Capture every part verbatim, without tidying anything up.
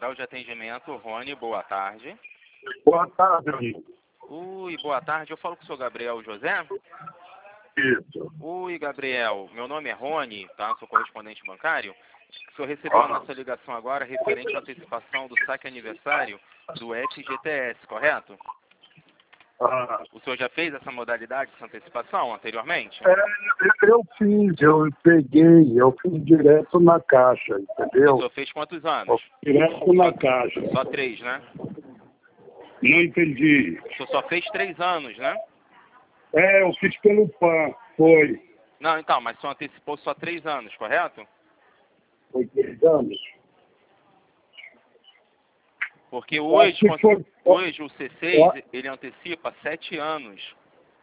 Central de Atendimento, Rony, boa tarde. Boa tarde, amigo. Ui, boa tarde. Eu falo com o senhor Gabriel José? Isso. Ui, Gabriel. Meu nome é Rony, tá? Sou correspondente bancário. O senhor recebeu a Ah. nossa ligação agora referente à antecipação do saque aniversário do F G T S, correto? Ah. O senhor já fez essa modalidade de antecipação anteriormente? É, eu fiz, eu peguei, eu fiz direto na caixa, O entendeu? senhor fez quantos anos? Direto na caixa. Só três, né? Não entendi. O senhor só fez três anos, né? É, eu fiz pelo P A N, foi. Não, então, mas o senhor antecipou só três anos, correto? Foi três anos. Porque hoje, Acho que foi- hoje o C seis, ele antecipa sete anos,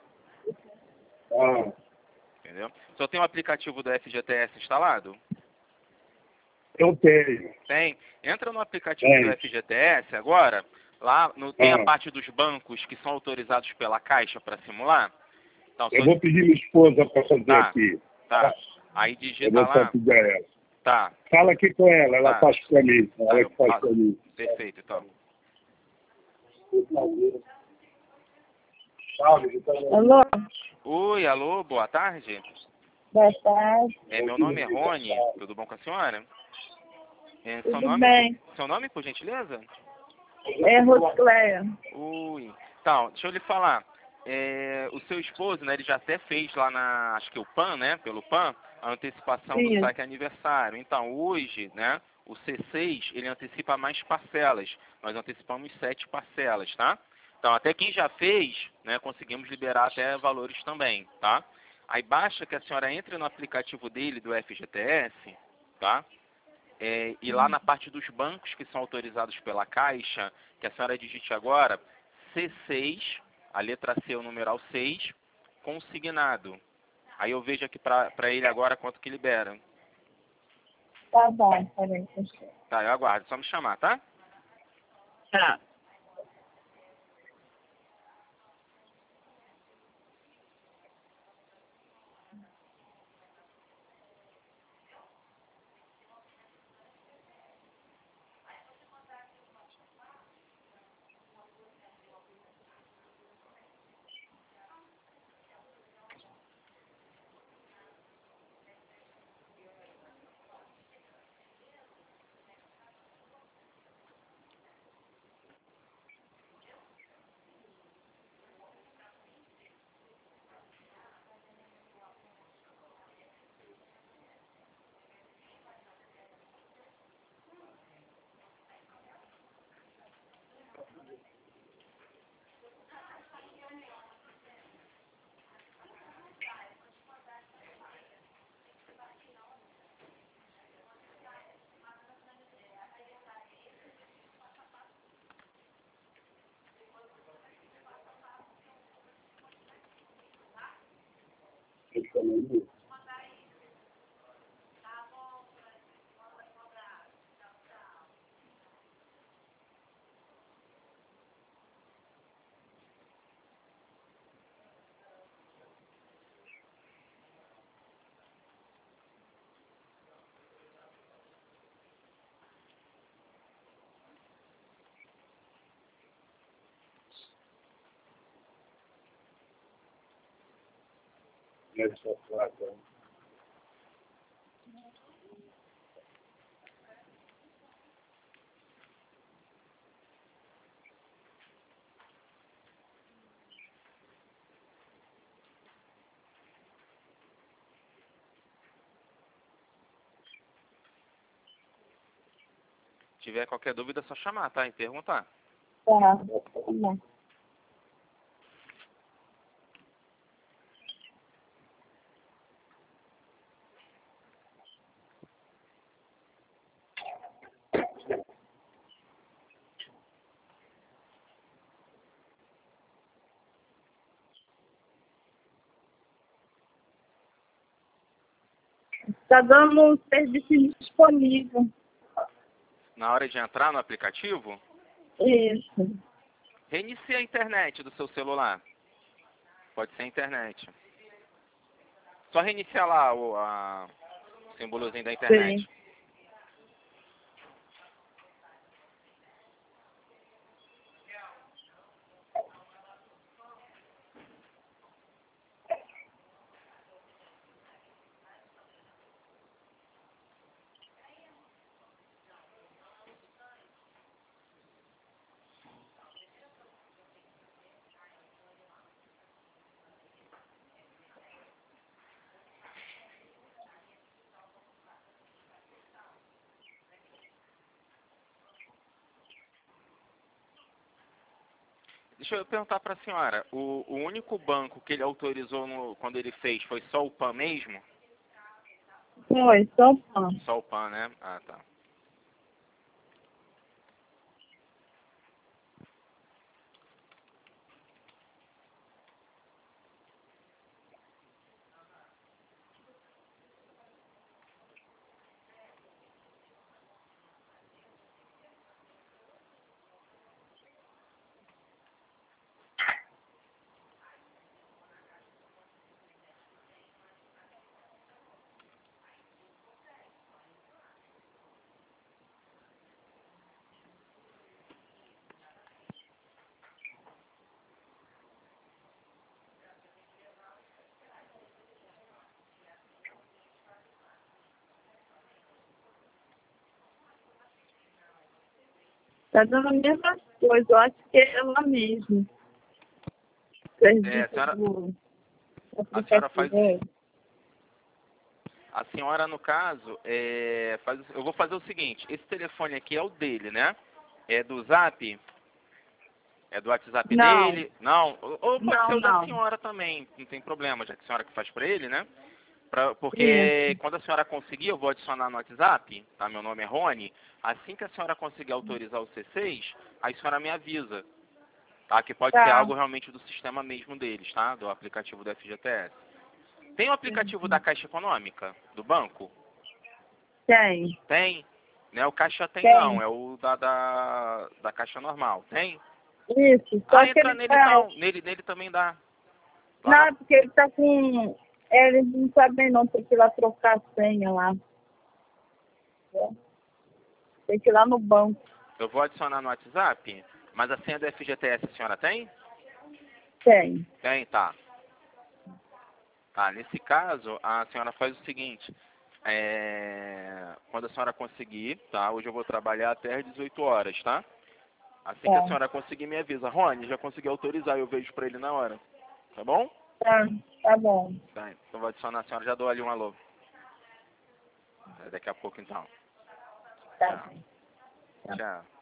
Ah, entendeu? O senhor tem o aplicativo do F G T S instalado? eu tenho. Tem. Entra no aplicativo Tem. do F G T S agora, lá no, tem a Ah. parte dos bancos que são autorizados pela Caixa para simular. Então, Eu só- vou pedir minha esposa para fazer Tá. aqui. Tá. Aí Eu digita vou lá. pedir a ela. Tá. Fala aqui com ela, ela Tá. faz para mim. Tá, Ela eu que faz faço. para mim. Perfeito, então. Alô? Oi, alô, boa tarde. Boa tarde. É, meu nome é Rony, tudo bom com a senhora? É, seu Tudo nome, bem? seu nome, por gentileza? É Roscléia. Ui. Então, deixa eu lhe falar. É, o seu esposo, né, ele já até fez lá na, acho que o P A N, né, pelo P A N, a antecipação do Isso. saque aniversário. Então, hoje, né, o C seis, ele antecipa mais parcelas. Nós antecipamos sete parcelas, tá? Então, até quem já fez, né, conseguimos liberar até valores também, tá? Aí basta que a senhora entre no aplicativo dele, do F G T S, tá? É, e lá na parte dos bancos que são autorizados pela Caixa, que a senhora digite agora, C seis, a letra C, o numeral seis, consignado. Aí eu vejo aqui para ele agora quanto que libera. Tá bom, peraí. deixa eu- Tá, eu aguardo, só me chamar, tá? Tá. Essa placa. Se tiver qualquer dúvida, é só chamar, tá? E perguntar. Tá. Tá bom. Tá dando um serviço disponível. Na hora de entrar no aplicativo, Isso. reinicie a internet do seu celular. Pode ser a internet. Só reiniciar lá o, a, o símbolozinho da internet. Sim. deixa eu perguntar para a senhora, o, o único banco que ele autorizou no, quando ele fez foi só o PAN mesmo? Foi, só PAN. Só o PAN, né? Ah, tá. Tá dando a mesma coisa, eu acho que é lá mesmo. É, a senhora, do a senhora faz... aplicativo. A senhora, no caso, é, faz, eu vou fazer o seguinte, esse telefone aqui é o dele, né? É do Zap? É do WhatsApp Não, dele? Não? Ou ou pode não, ser o da não. senhora também, não tem problema, já que a senhora que faz pra ele, né? Pra, porque Isso. quando a senhora conseguir, eu vou adicionar no WhatsApp, tá? Meu nome é Rony. Assim que a senhora conseguir autorizar o C seis, aí a senhora me avisa, tá? Que pode ser Tá. algo realmente do sistema mesmo deles, tá? Do aplicativo do F G T S. Tem o aplicativo da Caixa Econômica, do banco? Tem. Tem? Né? O Caixa tem Tem. não, é o da, da, da Caixa normal. Tem? Isso. Só Ah, que entra ele nele tá. então. Nele, nele também dá. Lá Não, na... é porque ele tá com. É, eles não sabem não, tem que ir lá trocar a senha lá. Tem que ir lá no banco. Eu vou adicionar no WhatsApp, mas a senha do F G T S a senhora tem? Tem. Tem, tá. Tá, nesse caso, a senhora faz o seguinte. É... Quando a senhora conseguir, tá? Hoje eu vou trabalhar até às dezoito horas, tá? Assim que a Tá. senhora conseguir, me avisa. Rony, já consegui autorizar, eu vejo pra ele na hora. Tá bom? Tá. Tá bom. Tá, então vou adicionar a senhora, já dou ali um alô. Daqui a pouco então. Tá. Tchau. Tchau.